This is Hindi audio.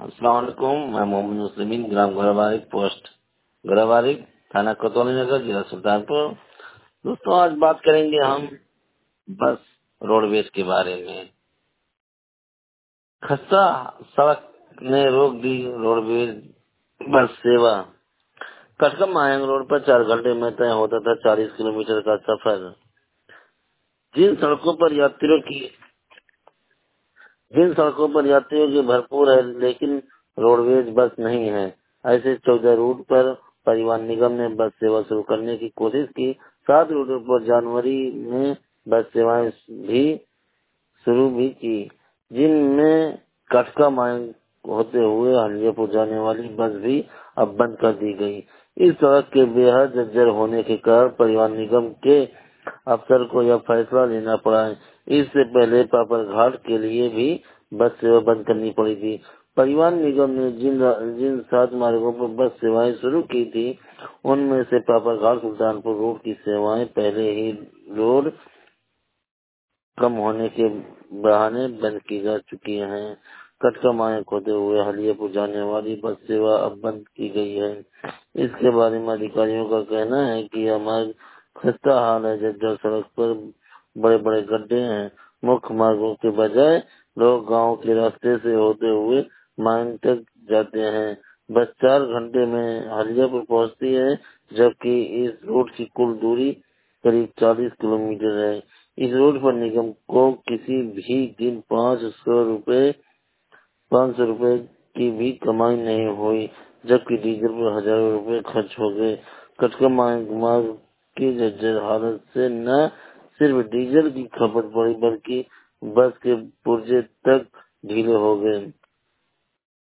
अस्सलाम वालेकुम। मैं मोहम्मद मुस्लिमीन, ग्राम गरवारिक, पोस्ट गरवारिक, थाना कोतवाली नगर, जिला सुल्तानपुर। दोस्तों, आज बात करेंगे हम बस रोडवेज के बारे में। खस्ता सड़क ने रोक दी रोडवेज बस सेवा। कटकम मायंग रोड पर 4 घंटे में तय होता था 40 किलोमीटर का सफर। जिन सड़कों पर यात्रियों की जिन सड़कों पर यात्रियों की भरपूर है, लेकिन रोडवेज बस नहीं है, ऐसे 14 रूट पर परिवहन निगम ने बस सेवा शुरू करने की कोशिश की। 7 रूटों पर जनवरी में बस सेवाएं भी शुरू भी की, जिनमें कटका मार्ग होते हुए हल्दियापुर जाने वाली बस भी अब बंद कर दी गई। इस सड़क के बेहद जर्जर होने के कारण परिवहन निगम के अफसर को यह फैसला लेना पड़ा है। इससे पहले पापड़ घाट के लिए भी बस सेवा बंद करनी पड़ी थी। परिवहन निगम ने जिन जिन 7 मार्गों पर बस सेवाएं शुरू की थी, उनमें से पापड़ घाट सुल्तानपुर रोड की सेवाएं पहले ही लोड कम होने के बहाने बंद की जा चुकी हैं। कटका मायक होते हुए हलियापुर जाने वाली बस सेवा अब बंद की गई है। इसके बारे में अधिकारियों का कहना है कि यह मार्ग खस्ता हाल है, जब सड़क पर बड़े बड़े गड्ढे हैं। मुख्य मार्गों के बजाय लोग गांव के रास्ते से होते हुए मायंग तक जाते हैं। बस 4 घंटे में हलियापुर पहुंचती है, जबकि इस रूट की कुल दूरी करीब 40 किलोमीटर है। इस रोड पर निगम को किसी भी दिन 500 रुपए की भी कमाई नहीं हुई, जबकि डीजल पर हजारों रुपए खर्च हो गए। कटका मार्ग की जर्जर हालत से न सिर्फ डीजल की खपत बढ़ी, बल्कि बस के पुर्जे तक ढीले हो गए।